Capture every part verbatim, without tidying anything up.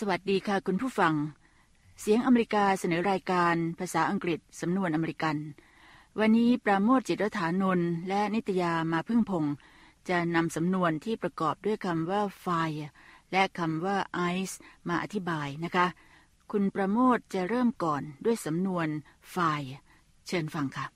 วัสดีค่ะคุณผู้ฟังเสียงอเมริกาเสนอรายการภาษาอังกฤษสำนวนอเมริกันวันนี้ปราโมท จิตรฐานนท์และนิตยามาพึ่งพงษ์จะนำสำนวนที่ประกอบด้วยคำว่า fire และคำว่า ice มาอธิบายนะคะคุณปราโมทจะเริ่มก่อนด้วยสำนวน fire เชิญฟังค่ะ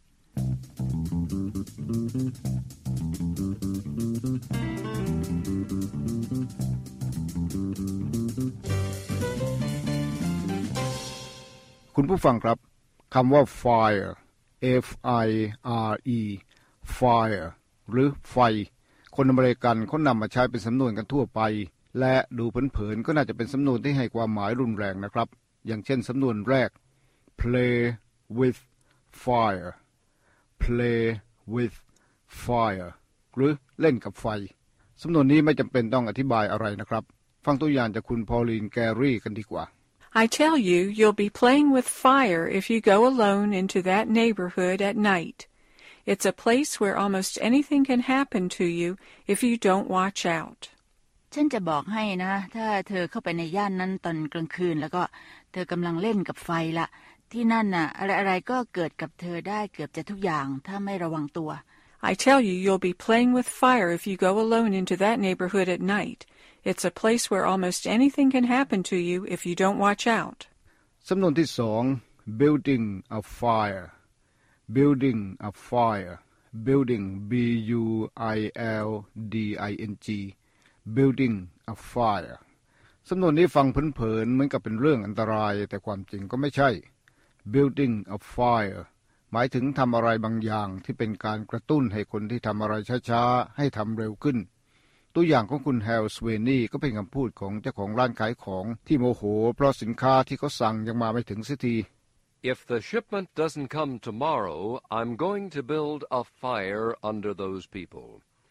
คุณผู้ฟังครับคำว่า fire F I R E fire หรือไฟคนอเมริกันเขานำมาใช้เป็นสำนวนกันทั่วไปและดูเผินๆก็น่าจะเป็นสำนวนที่ให้ความหมายรุนแรงนะครับอย่างเช่นสำนวนแรก play with fire play with fire หรือเล่นกับไฟสำนวนนี้ไม่จำเป็นต้องอธิบายอะไรนะครับฟังตัวอย่างจากคุณพอลีนแกรี่กันดีกว่า I tell you, you'll be playing with fire if you go alone into that neighborhood at night. It's a place where almost anything can happen to you if you don't watch out. ฉันจะบอกให้นะถ้าเธอเข้าไปในย่านนั้นตอนกลางคืนแล้วก็เธอกำลังเล่นกับไฟละที่นั่นน่ะอะไรๆก็เกิดกับเธอได้เกือบจะทุกอย่างถ้าไม่ระวังตัว I tell you, you'll be playing with fire if you go alone into that neighborhood at night.It's a place where almost anything can happen to you if you don't watch out. สำนวนที่สอง building a fire building a fire building B U I L D I N G building a fire สำนวนนี้ฟังเผินๆเหมือนกับเป็นเรื่องอันตรายแต่ความจริงก็ไม่ใช่ building a fire หมายถึงทำอะไรบางอย่างที่เป็นการกระตุ้นให้คนที่ทำอะไรช้าๆให้ทำเร็วขึ้นตัวอย่างของคุณแฮลสเวนี่ก็เป็นคำพูดของเจ้าของร้านขายของที่โมโหเพราะสินค้าที่เขาสั่งยังมาไม่ถึงสักที If the shipment doesn't come tomorrow, I'm going to build a fire under those people.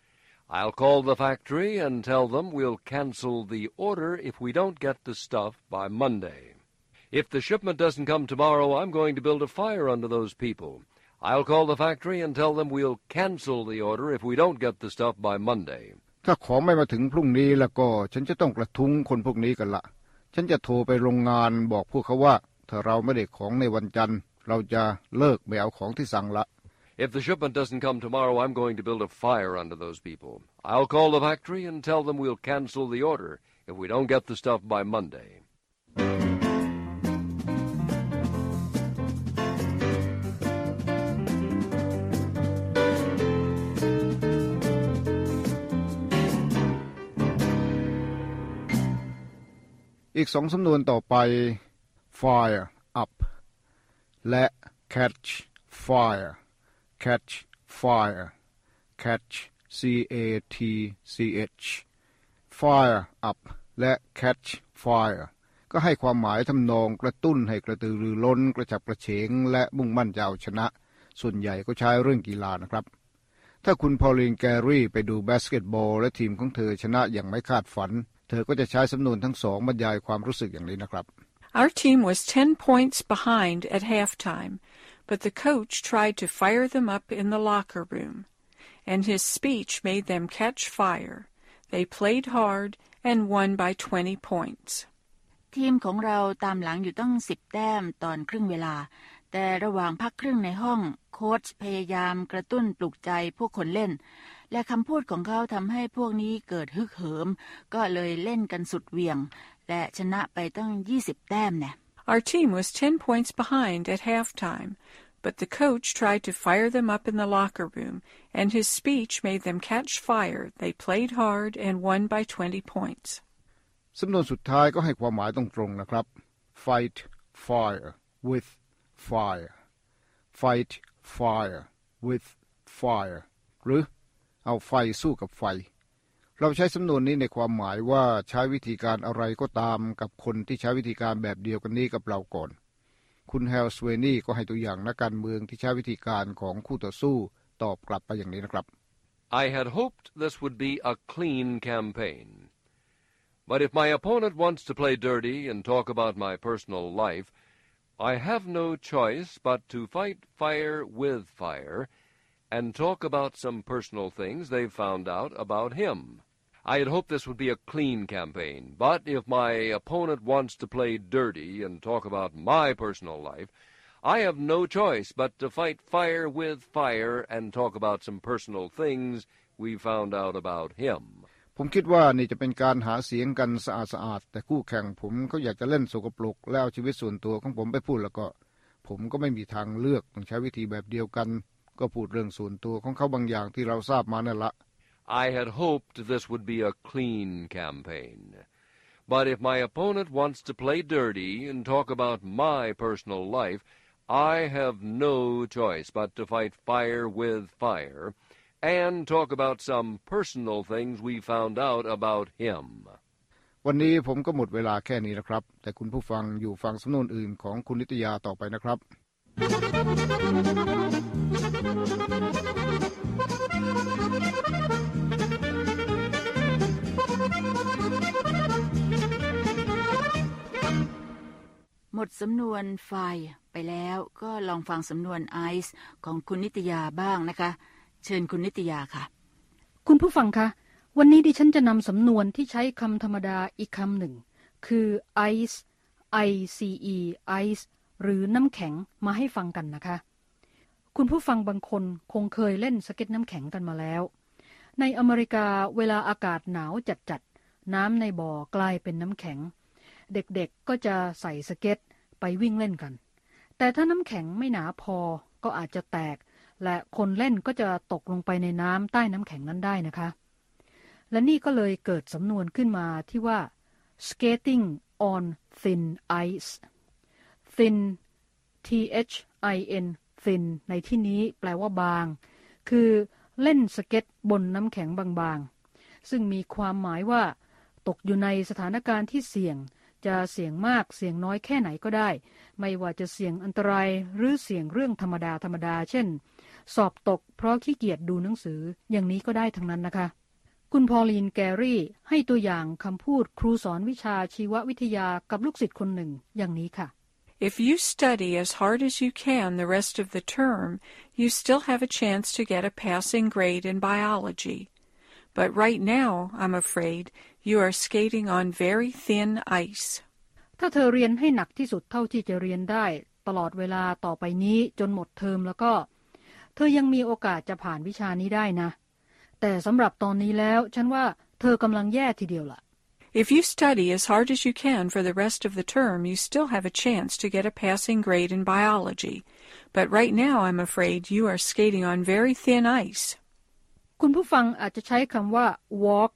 I'll call the factory and tell them we'll cancel the order if we don't get the stuff by Monday. If the shipment doesn't come tomorrow, I'm going to build a fire under those people. I'll call the factory and tell them we'll cancel the order if we don't get the stuff by Monday. ถ้าของไม่มาถึงพรุ่งนี้แล้วก็ฉันจะต้องกระทุ้งคนพวกนี้กันละฉันจะโทรไปโรงงานบอกพวกเขาว่าถ้าเราไม่ได้ของในวันจันทร์เราจะเลิกไม่เอาของที่สั่งละ If the shipment doesn't come tomorrow, I'm going to build a fire under those people. I'll call the factory and tell them we'll cancel the order if we don't get the stuff by Monday. อีกสองสำนวนต่อไป fire up และ catch fire catch fire catch C A T C H fire up และ catch fire ก็ให้ความหมายทำนองกระตุ้นให้กระตือรือร้นกระฉับกระเฉงและมุ่งมั่นจะเอาชนะส่วนใหญ่ก็ใช้เรื่องกีฬานะครับถ้าคุณพอลีนแกรี่ไปดูบาสเกตบอลและทีมของเธอชนะอย่างไม่คาดฝันเธอก็จะใช้สำนวนทั้งสองบรรยายความรู้สึกอย่างนี้นะครับ Our team was ten points behind at halftime, but the coach tried to fire them up in the locker room, and his speech made them catch fire. They played hard and won by twenty points. ทีมของเราตามหลังอยู่ตั้งสิบแต้มตอนครึ่งเวลาแต่ระหว่างพักครึ่งในห้องโค้ชพยายามกระตุ้นปลุกใจพวกคนเล่นและคำพูดของเขาทำให้พวกนี้เกิดฮึกเหิมก็เลยเล่นกันสุดเหวี่ยงและชนะไปตั้งยี่สิบแต้มเนี่ย Our team was ten points behind at halftime, but the coach tried to fire them up in the locker room, and his speech made them catch fire. They played hard and won by twenty points. สำนวนสุดท้ายก็ให้ความหมายตรงๆนะครับ fight fire with fire fight fire with fire หรือเอาไฟสู้กับไฟเราใช้สำนวนนี้ในความหมายว่าใช้วิธีการอะไรก็ตามกับคนที่ใช้วิธีการแบบเดียวกันนี้กับเราก่อนคุณแฮลสเวนี่ก็ให้ตัวอย่างนักการเมืองที่ใช้วิธีการของคู่ต่อสู้ตอบกลับไปอย่างนี้นะครับ I had hoped this would be a clean campaign. But if my opponent wants to play dirty and talk about my personal life, I have no choice but to fight fire with fire and talk about some personal things they've found out about him. I had hoped this would be a clean campaign, but if my opponent wants to play dirty and talk about my personal life, I have no choice but to fight fire with fire and talk about some personal things we found out about him. ผมคิดว่านี่จะเป็นการหาเสียงกันสะอาดๆแต่คู่แข่งผมเขาอยากจะเล่นสกปรกแล้วเอาชีวิตส่วนตัวของผมไปพูดแล้วก็ผมก็ไม่มีทางเลือกต้องใช้วิธีแบบเดียวกันก็พูดเรื่องส่วนตัวของเขาบางอย่างที่เราทราบมานั่นละ I had hoped this would be a clean campaign. But if my opponent wants to play dirty and talk about my personal life, I have no choice but to fight fire with fire and talk about some personal things we found out about him. วันนี้ผมก็หมดเวลาแค่นี้นะครับแต่คุณผู้ฟังอยู่ฟังสำนวนอื่นของคุณนิตยาต่อไปนะครับหมดสำนวนไฟไปแล้วก็ลองฟังสำนวนไอซ์ของคุณนิตยาบ้างนะคะเชิญคุณนิตยาค่ะคุณผู้ฟังคะวันนี้ดิฉันจะนำสำนวนที่ใช้คำธรรมดาอีกคำหนึ่งคือ ice i c e ice หรือน้ำแข็งมาให้ฟังกันนะคะคุณผู้ฟังบางคนคงเคยเล่นสเก็ตน้ำแข็งกันมาแล้วในอเมริกาเวลาอากาศหนาวจัดๆน้ำในบ่อกลายเป็นน้ำแข็งเด็กๆก็จะใส่สเก็ตไปวิ่งเล่นกันแต่ถ้าน้ำแข็งไม่หนาพอก็อาจจะแตกและคนเล่นก็จะตกลงไปในน้ำใต้น้ำแข็งนั้นได้นะคะและนี่ก็เลยเกิดสำนวนขึ้นมาที่ว่า skating on thin ice thin t h i n thin ในที่นี้แปลว่าบางคือเล่นสเก็ตบนน้ำแข็งบางๆซึ่งมีความหมายว่าตกอยู่ในสถานการณ์ที่เสี่ยงจะเสี่ยงมากเสี่ยงน้อยแค่ไหนก็ได้ไม่ว่าจะเสี่ยงอันตรายหรือเสี่ยงเรื่องธรรมดาธรรมดาเช่นสอบตกเพราะขี้เกียจดูหนังสืออย่างนี้ก็ได้ทั้งนั้นนะคะคุณพอลีนแกรี่ให้ตัวอย่างคำพูดครูสอนวิชาชีววิทยากับลูกศิษย์คนหนึ่งอย่างนี้ค่ะ If you study as hard as you can the rest of the term, you still have a chance to get a passing grade in biology. But right now, I'm afraid, you are skating on very thin ice. ถ้าเธอเรียนให้หนักที่สุดเท่าที่จะเรียนได้ตลอดเวลาต่อไปนี้จนหมดเทอมแล้วก็เธอยังมีโอกาสจะผ่านวิชานี้ได้นะแต่สำหรับตอนนี้แล้วฉันว่าเธอกำลังแย่ทีเดียวล่ะ If you study as hard as you can for the rest of the term, you still have a chance to get a passing grade in biology. But right now, I'm afraid, you are skating on very thin ice. คุณผู้ฟังอาจจะใช้คำว่า walk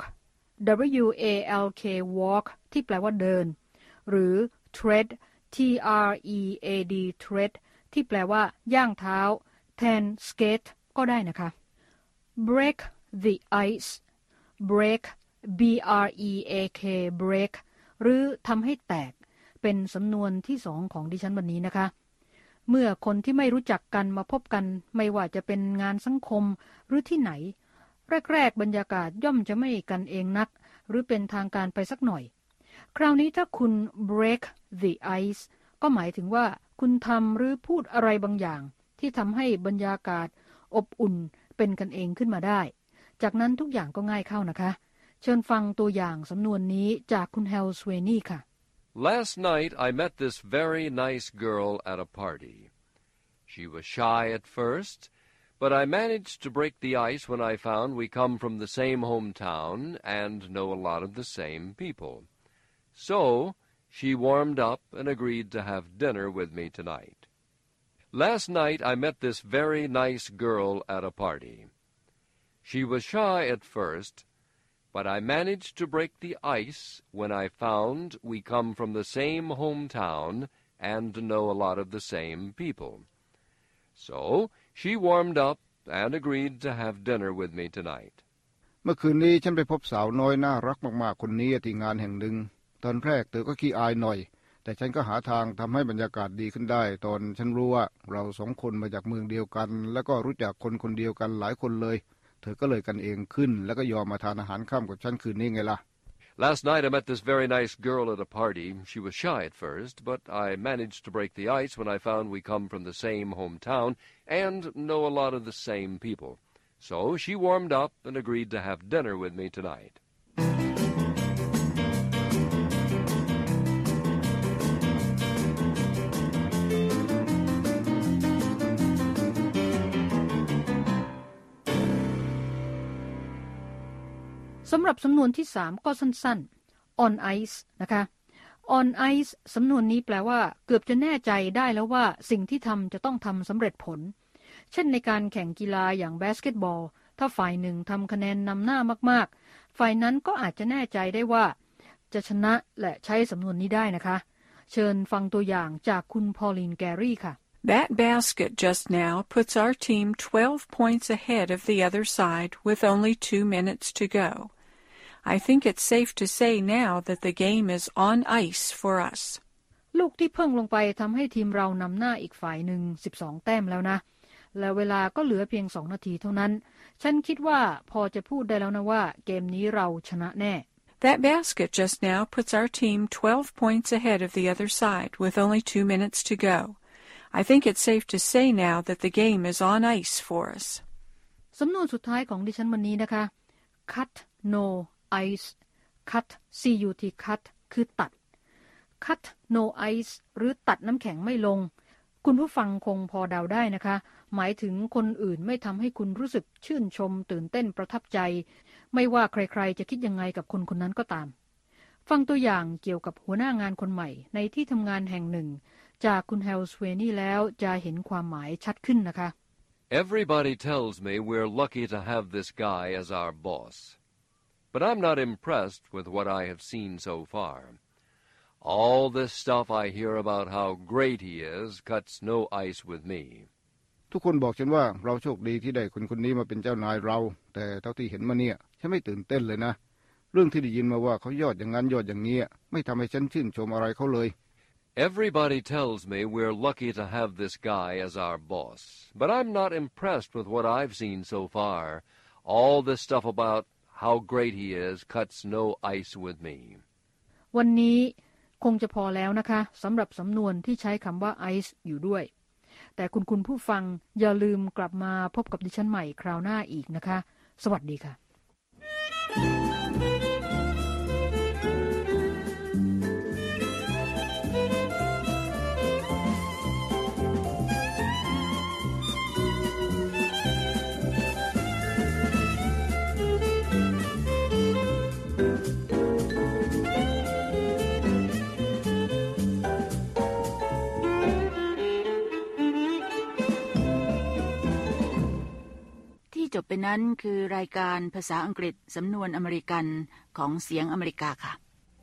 w a l k walk ที่แปลว่าเดินหรือ tread t r e a d tread ที่แปลว่าย่างเท้าแทน skate ก็ได้นะคะ break the ice break b r e a k break หรือทำให้แตกเป็นสำนวนที่สองของดิฉันวันนี้นะคะเมื่อคนที่ไม่รู้จักกันมาพบกันไม่ว่าจะเป็นงานสังคมหรือที่ไหนแรกๆบรรยากาศย่อมจะไม่กันเองนักหรือเป็นทางการไปสักหน่อยคราวนี้ถ้าคุณ break the ice ก็หมายถึงว่าคุณทำหรือพูดอะไรบางอย่างที่ทำให้บรรยากาศอบอุ่นเป็นกันเองขึ้นมาได้จากนั้นทุกอย่างก็ง่ายเข้านะคะเชิญฟังตัวอย่างสำนวนนี้จากคุณเฮลสเวนี่ค่ะ Last night I met this very nice girl at a party. She was shy at first, but I managed to break the ice when I found we come from the same hometown and know a lot of the same people. So she warmed up and agreed to have dinner with me tonight. Last night I met this very nice girl at a party.She was shy at first, but I managed to break the ice when I found we come from the same hometown and know a lot of the same people. So she warmed up and agreed to have dinner with me tonight. เมื่อคืนนี้ฉันไปพบสาวน้อยน่ารักมากๆคนนี้ที่งานแห่งหนึ่งตอนแรกเธอก็ขี้อายหน่อยแต่ฉันก็หาทางทำให้บรรยากาศดีขึ้นได้ตอนฉันรู้ว่าเราสองคนมาจากเมืองเดียวกันแล้วก็รู้จักคนคนเดียวกันหลายคนเลยเธอก็เลยกันเองขึ้นแล้วก็ยอมมาทานอาหารค่ำกับฉันคืนนี้ไงล่ะ Last night I met this very nice girl at a party. She was shy at first, but I managed to break the ice when I found we come from the same hometown and know a lot of the same people. So she warmed up and agreed to have dinner with me tonight. สำหรับสำนวนที่สามก็สั้นๆ on ice นะคะ on ice สำนวนนี้แปลว่าเกือบจะแน่ใจได้แล้วว่าสิ่งที่ทำจะต้องทำสำเร็จผลเช่นในการแข่งกีฬาอย่างบาสเกตบอลถ้าฝ่ายหนึ่งทำคะแนนนำหน้ามากๆฝ่ายนั้นก็อาจจะแน่ใจได้ว่าจะชนะและใช้สำนวนนี้ได้นะคะเชิญฟังตัวอย่างจากคุณพอลินแกรี่ค่ะ That basket just now puts our team twelve points ahead of the other side with only two minutes to go. I think it's safe to say now that the game is on ice for us. ลูกที่เพิ่งลงไปทำให้ทีมเรานำหน้าอีกฝ่ายหนึ่งสิบสองแต้มแล้วนะและเวลาก็เหลือเพียงสองนาทีเท่านั้นฉันคิดว่าพอจะพูดได้แล้วนะว่าเกมนี้เราชนะแน่ That basket just now puts our team twelve points ahead of the other side with only two minutes to go. I think it's safe to say now that the game is on ice for us. สำนวนสุดท้ายของดิฉันวันนี้นะคะ cut no ice cut cut cut คือตัด cut no ice หรือตัดน้ำแข็งไม่ลงคุณผู้ฟังคงพอเดาได้นะคะหมายถึงคนอื่นไม่ทำให้คุณรู้สึกชื่นชมตื่นเต้นประทับใจไม่ว่าใครๆจะคิดยังไงกับคนคนนั้นก็ตามฟังตัวอย่างเกี่ยวกับหัวหน้างานคนใหม่ในที่ทำงานแห่งหนึ่งจากคุณเฮลสเวนี่แล้วจะเห็นความหมายชัดขึ้นนะคะ Everybody tells me we're lucky to have this guy as our boss. But I'm not impressed with what I have seen so far.All this stuff I hear about how great he is cuts no ice with me. ทุกคนบอกฉันว่าเราโชคดีที่ได้คนคนนี้มาเป็นเจ้านายเราแต่เท่าที่เห็นมาเนี่ยฉันไม่ตื่นเต้นเลยนะเรื่องที่ได้ยินมาว่าเขายอดอย่างนั้นยอดอย่างนี้ไม่ทำให้ฉันชื่นชมอะไรเขาเลย Everybody tells me we're lucky to have this guy as our boss. But I'm not impressed with what I've seen so far. All this stuff about how great he is cuts no ice with me. วันนี้คงจะพอแล้วนะคะสำหรับสำนวนที่ใช้คำว่า ice อยู่ด้วยแต่คุณคุณผู้ฟังอย่าลืมกลับมาพบกับดิฉันใหม่คราวหน้าอีกนะคะสวัสดีค่ะจบไปนั้นคือรายการภาษาอังกฤษสำนวนอเมริกันของเสียงอเมริกาค่ะ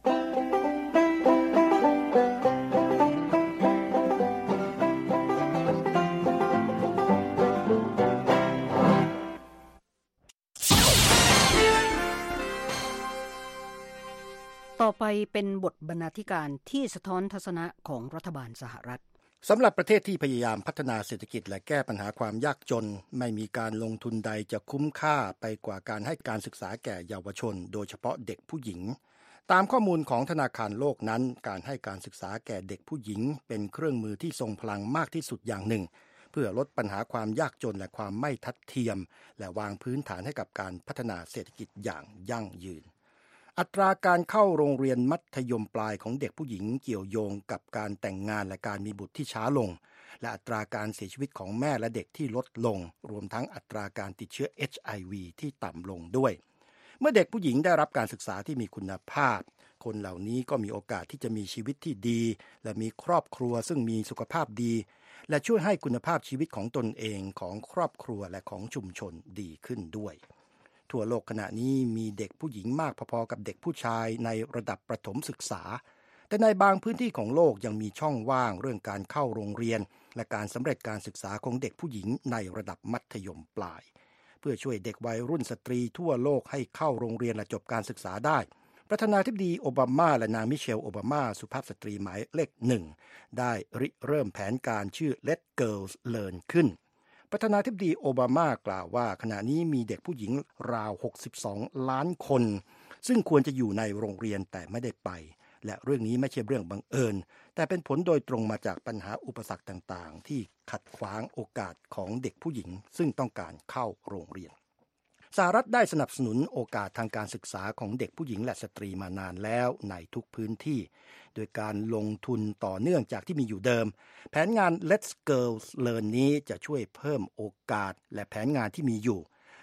ต่อไปเป็นบทบรรณาธิการที่สะท้อนทัศนะของรัฐบาลสหรัฐสำหรับประเทศที่พยายามพัฒนาเศรษฐกิจและแก้ปัญหาความยากจนไม่มีการลงทุนใดจะคุ้มค่าไปกว่าการให้การศึกษาแก่เยาวชนโดยเฉพาะเด็กผู้หญิงตามข้อมูลของธนาคารโลกนั้นการให้การศึกษาแก่เด็กผู้หญิงเป็นเครื่องมือที่ทรงพลังมากที่สุดอย่างหนึ่งเพื่อลดปัญหาความยากจนและความไม่ทัดเทียมและวางพื้นฐานให้กับการพัฒนาเศรษฐกิจอย่างยั่งยืนอัตราการเข้าโรงเรียนมัธยมปลายของเด็กผู้หญิงเกี่ยวโยงกับการแต่งงานและการมีบุตรที่ช้าลงและอัตราการเสียชีวิตของแม่และเด็กที่ลดลงรวมทั้งอัตราการติดเชื้อ เอช ไอ วี ที่ต่ำลงด้วยเมื่อเด็กผู้หญิงได้รับการศึกษาที่มีคุณภาพคนเหล่านี้ก็มีโอกาสที่จะมีชีวิตที่ดีและมีครอบครัวซึ่งมีสุขภาพดีและช่วยให้คุณภาพชีวิตของตนเองของครอบครัวและของชุมชนดีขึ้นด้วยทั่วโลกขณะนี้มีเด็กผู้หญิงมากพอๆกับเด็กผู้ชายในระดับประถมศึกษาแต่ในบางพื้นที่ของโลกยังมีช่องว่างเรื่องการเข้าโรงเรียนและการสำเร็จการศึกษาของเด็กผู้หญิงในระดับมัธยมปลายเพื่อช่วยเด็กวัยรุ่นสตรีทั่วโลกให้เข้าโรงเรียนและจบการศึกษาได้ประธานาธิบดีโอบามาและนางมิเชลโอบามาสุภาพสตรีหมายเลขหนึ่งได้ริเริ่มแผนการชื่อ Let Girls Learn ขึ้นประธานาธิบดีโอบามากล่าวว่าขณะนี้มีเด็กผู้หญิงราวหกสิบสองล้านคนซึ่งควรจะอยู่ในโรงเรียนแต่ไม่ได้ไปและเรื่องนี้ไม่ใช่เรื่องบังเอิญแต่เป็นผลโดยตรงมาจากปัญหาอุปสรรคต่างๆที่ขัดขวางโอกาสของเด็กผู้หญิงซึ่งต้องการเข้าโรงเรียนสหรัฐได้สนับสนุนโอกาสทางการศึกษาของเด็กผู้หญิงและสตรีมานานแล้วในทุกพื้นที่โดยการลงทุนต่อเนื่องจากที่มีอยู่เดิมแผนงาน Let's Girls Learn นี้จะช่วยเพิ่มโอกาสและแผนงานที่มีอยู่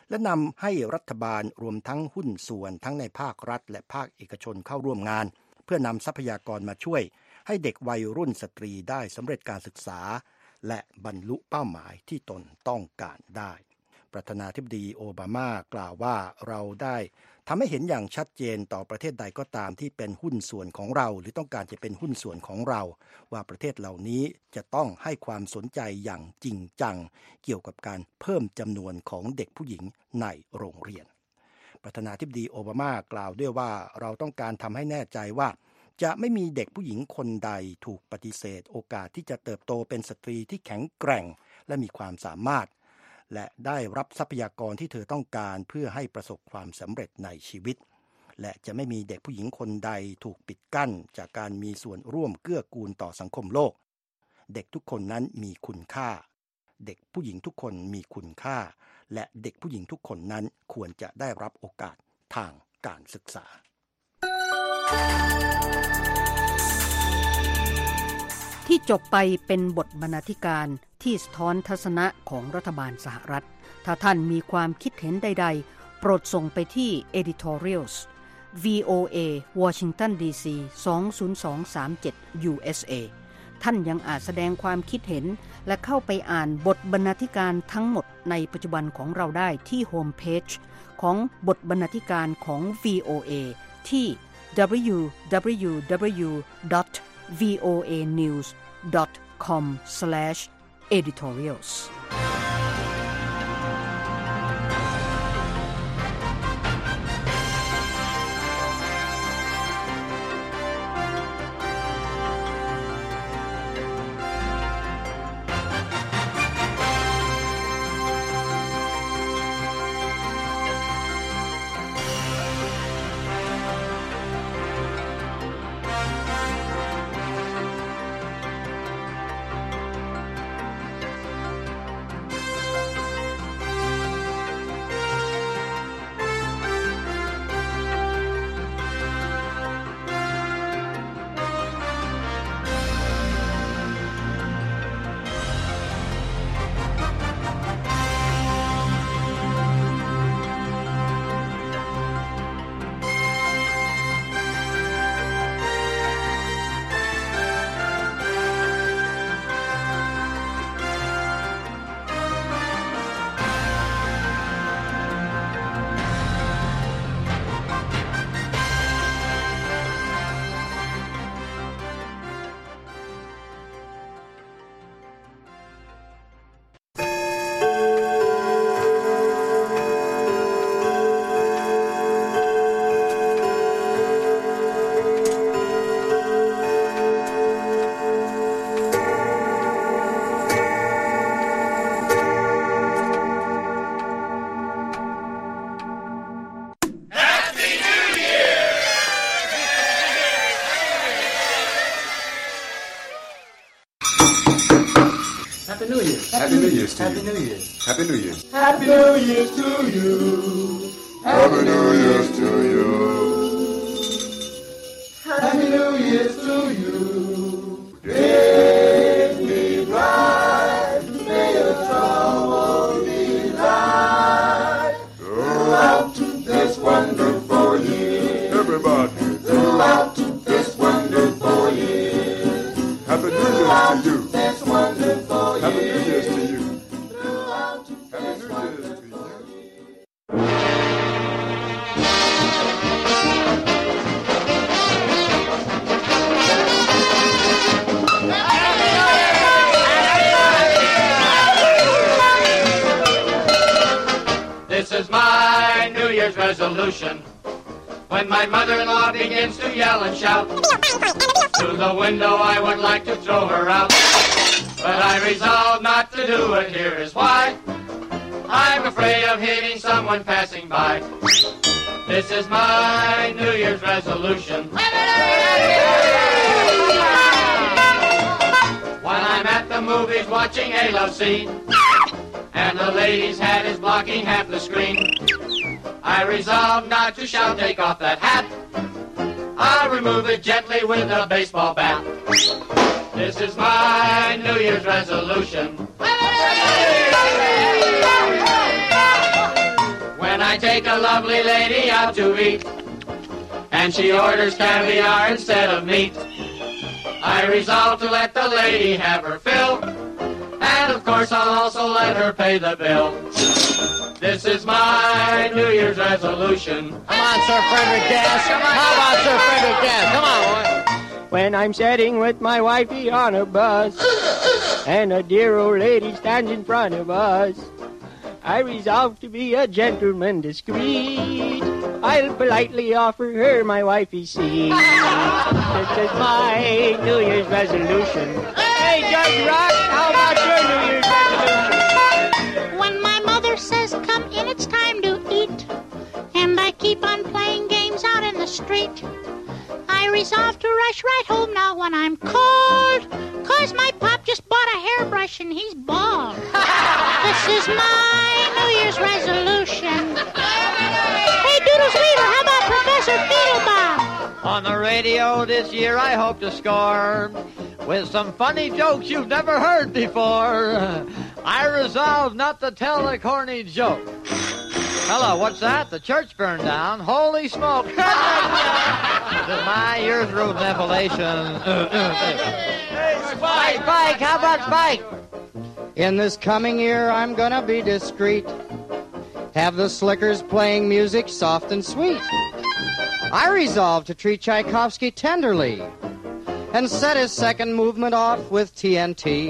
และนำให้รัฐบาลรวมทั้งหุ้นส่วนทั้งในภาครัฐและภาคเอกชนเข้าร่วมงานเพื่อนำทรัพยากรมาช่วยให้เด็กวัยรุ่นสตรีได้สำเร็จการศึกษาและบรรลุเป้าหมายที่ตนต้องการได้ประธานาธิบดีโอบามากล่าวว่าเราได้ทำให้เห็นอย่างชัดเจนต่อประเทศใดก็ตามที่เป็นหุ้นส่วนของเราหรือต้องการจะเป็นหุ้นส่วนของเราว่าประเทศเหล่านี้จะต้องให้ความสนใจอย่างจริงจังเกี่ยวกับการเพิ่มจำนวนของเด็กผู้หญิงในโรงเรียนประธานาธิบดีโอบามากล่าวด้วยว่าเราต้องการทำให้แน่ใจว่าจะไม่มีเด็กผู้หญิงคนใดถูกปฏิเสธโอกาสที่จะเติบโตเป็นสตรีที่แข็งแกร่งและมีความสามารถและได้รับทรัพยากรที่เธอต้องการเพื่อให้ประสบความสำเร็จในชีวิตและจะไม่มีเด็กผู้หญิงคนใดถูกปิดกั้นจากการมีส่วนร่วมเกื้อกูลต่อสังคมโลกเด็กทุกคนนั้นมีคุณค่าเด็กผู้หญิงทุกคนมีคุณค่าและเด็กผู้หญิงทุกคนนั้นควรจะได้รับโอกาสทางการศึกษาที่จบไปเป็นบทบรรณาธิการที่สะท้อนทัศนะของรัฐบาลสหรัฐถ้าท่านมีความคิดเห็นใดๆโปรดส่งไปที่ editorials วี โอ เอ Washington ดี ซี สอง ศูนย์ สอง สาม เจ็ด ยู เอส เอ ท่านยังอาจแสดงความคิดเห็นและเข้าไปอ่านบทบรรณาธิการทั้งหมดในปัจจุบันของเราได้ที่โฮมเพจของบทบรรณาธิการของ วี โอ เอ ที่ ดับเบิลยู ดับเบิลยู ดับเบิลยู ดอท วี โอ เอ นิวส์ ดอท คอม สแลช เอดิทอเรียลส์ Happy New Year. Happy New Year to Happy you. New Year. Happy New Year. Happy New Year to you. Happy New Year to you. Happy New Year to you. Make me bright, may your trouble be light. Throughout this wonderful year. Everybody. Throughout this wonderful year. Happy New Year to you. This wonderful year. Happy New Year to you. Throughout Happy this New Year to wonderful you. year. This is my New Year's resolution. When my mother-in-law begins to yell and shout, through the window I would like to throw her out. But I resolve not to do it, here is why. I'm afraid of hitting someone passing by. This is my New Year's resolution. When I'm at the movies watching a love scene, and the lady's hat is blocking half the screen, I resolve not to shout, take off that hat. I'll remove it gently with a baseball bat. This is my New Year's resolution. I take a lovely lady out to eat, and she orders caviar instead of meat, I resolve to let the lady have her fill, and of course I'll also let her pay the bill. This is my New Year's resolution. Come on, Sir Frederick Gas. Come on. How about Sir Frederick Gas? Come on, boy. When I'm sitting with my wifey on a bus, and a dear old lady stands in front of us, I resolve to be a gentleman discreet. I'll politely offer her my wifey's seat. This is my New Year's resolution. Hey, Judge Rock, how about your New Year's resolution? When my mother says, come in, it's time to eat, and I keep on playing games out in the street, I resolve to rush right home now when I'm cold, 'cause my pop just bought a hairbrush and he's bald. This is my New Year's resolution. Hey, Doodles Weaver, how about Professor Fiddlebob? On the radio this year I hope to score with some funny jokes you've never heard before. I resolve not to tell a corny joke. Hello, what's that? The church burned down. Holy smoke. This is my year's root revelation. Hey, Spike, Spike, how about Spike? In this coming year, I'm gonna be discreet. Have the slickers playing music soft and sweet. I resolve to treat Tchaikovsky tenderly and set his second movement off with T N T.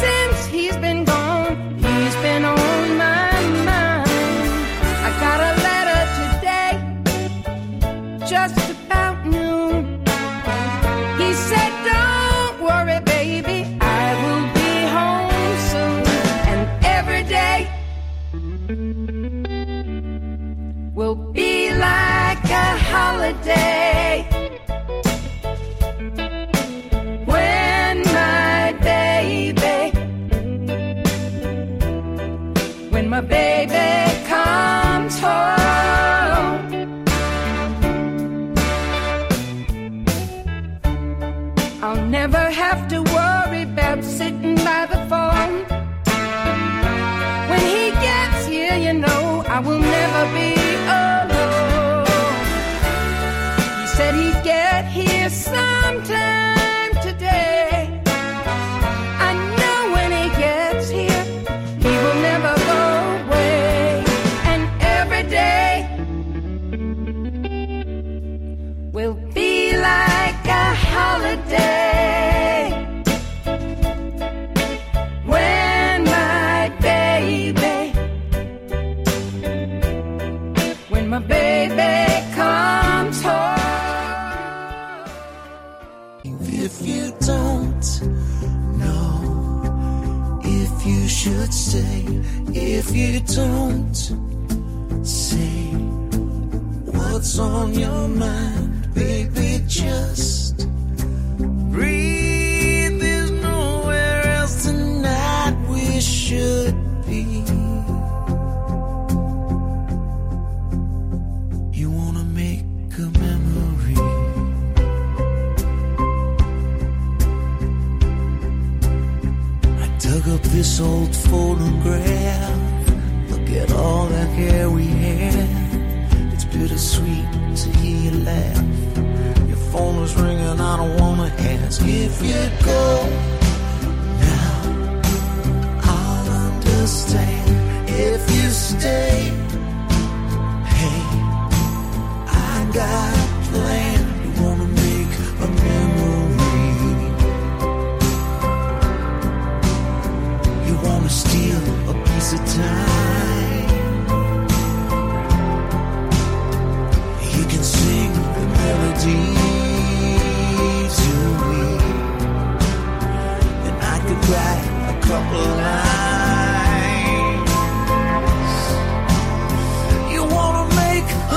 He's been gone, he's been on my mind. I got a letter will be like a holiday when my baby, when my baby comes home. I'll never have to worry about sitting by the phone. When he gets here, you know, I will never be alone. He said he'd get here sometime today. I know when he gets here, he will never go away. And every day will be like a holiday. My baby comes home. If you don't know if you should stay, if you don't say what's on your mind, baby, just breathe. There's nowhere else tonight we should be. Up this old photograph, look at all that hair we had. It's bittersweet to hear you laugh. Your phone is ringing, I don't wanna ask if you go now. I'll understand if you stay. Hey, I got a plan. You wanna make a memory. Wanna steal a piece of time. You can sing the melody to me, and I could write a couple lines. You wanna make a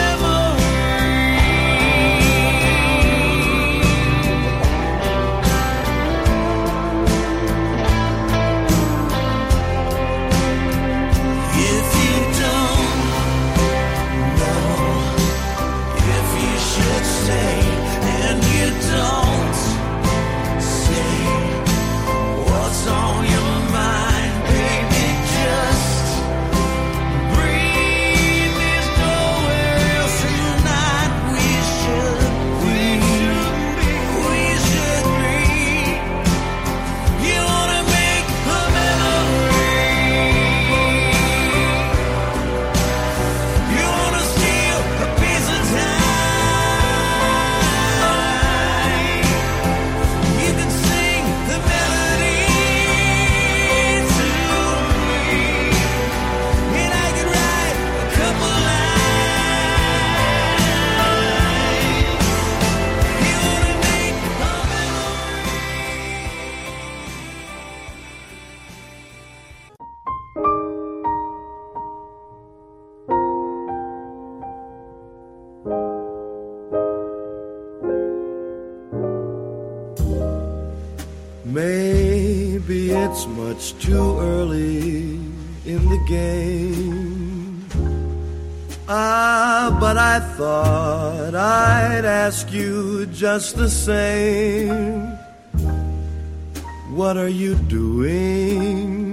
Maybe it's much too early in the game. Ah, but I thought I'd ask you just the same. What are you doing